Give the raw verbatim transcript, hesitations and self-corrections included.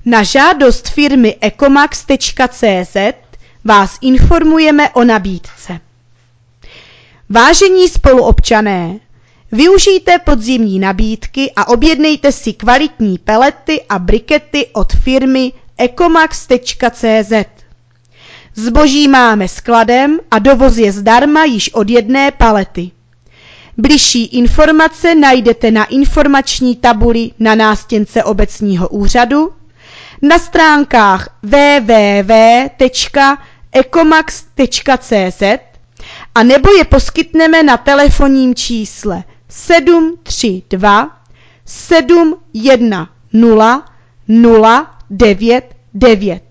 Na žádost firmy ecomax tečka cé zet vás informujeme o nabídce. Vážení spoluobčané, využijte podzimní nabídky a objednejte si kvalitní pelety a brikety od firmy ecomax tečka cé zet. Zboží máme skladem a dovoz je zdarma již od jedné palety. Bližší informace najdete na informační tabuli na nástěnce obecního úřadu, na stránkách w w w tečka ecomax tečka cé zet a nebo je poskytneme na telefonním čísle sedm tři dva sedm jedna nula nula devět devět.